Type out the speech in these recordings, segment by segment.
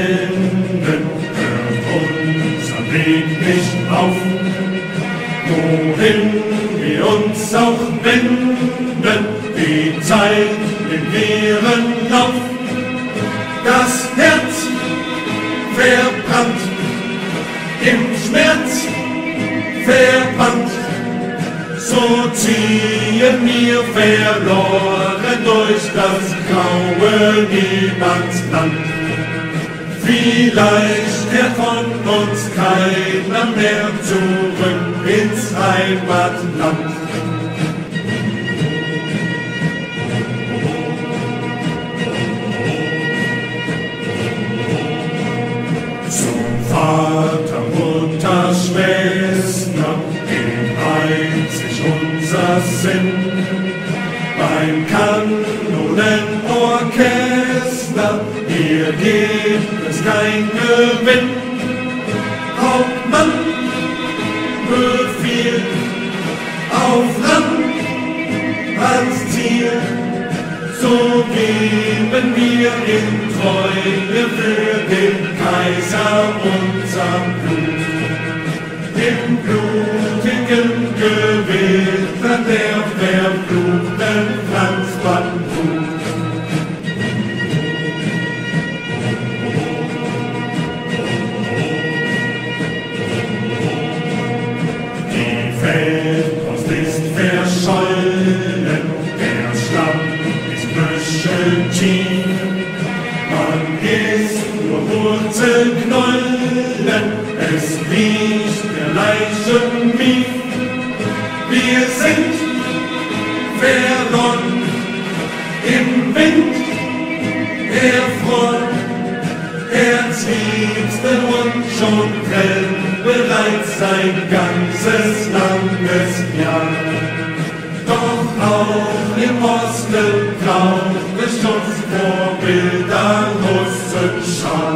Enden hört unser Weg nicht auf. Wohin wir uns auch wenden, die Zeit im leeren Lauf. Das Herz verbrannt, im Schmerz verbannt, so ziehen wir verloren durch das graue Niemandsland. Vielleicht kehrt von uns keiner mehr zurück ins Heimatland. Zum Vater, Mutter, Schwester, geht einzig unser Sinn. Beim Kanonenorchester, hier gibt es kein Gewinn. Hauptmann befiehlt auf Land als Ziel, so geben wir in Treue für den Kaiser unser Blut. Im blutigen Gewitter der verfluchten Franzbandblut. Die Feldpost ist verschollen, der Schlamm ist büscheltief. Man isst nur Wurzelknollen, es riecht der Leichenmief. Wir sind verloren im Wind, erfroren, Herzliebsten und schon brennt bereits ein ganzes langes Jahr. Doch auch im Osten braucht es Schutzvorbilder, Russenschar.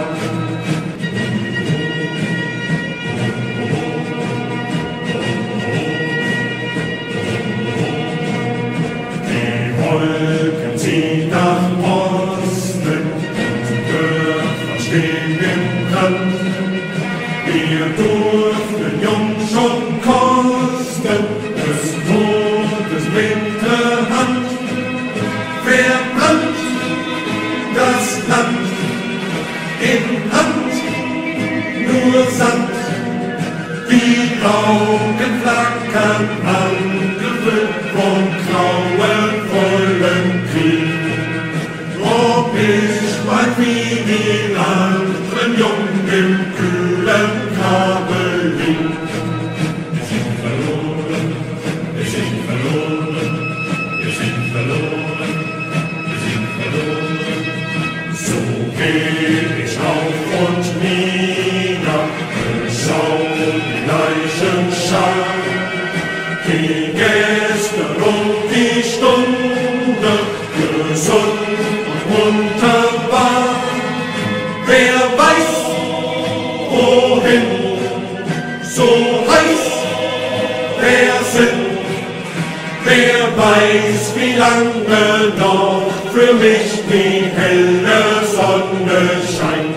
Die Wolken ziehen nach Osten und Dörfer stehen im Brand. Wir durften jung schon kosten des Todes Winterhand. Verbrannt das Land in Hand, nur Sand. Die Augen flackern angefüllt vom grauenvollen Krieg. Ob ich bald wie die anderen Jungen im kühlen Grabe lieg. Wir sind verloren, wir sind verloren, wir sind verloren, wir sind verloren. So geh ich auf und nieder, schau die Leichenschar, die gestern und die Stunde gesund und munter war. Wer weiß, wohin, so heiß der Sinn. Wer weiß, wie lange noch für mich die helle Sonne scheint.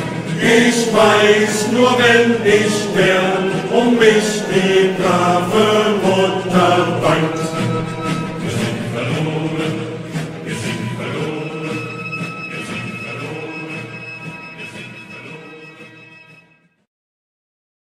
Ich weiß nur, wenn ich sterb, mich die brave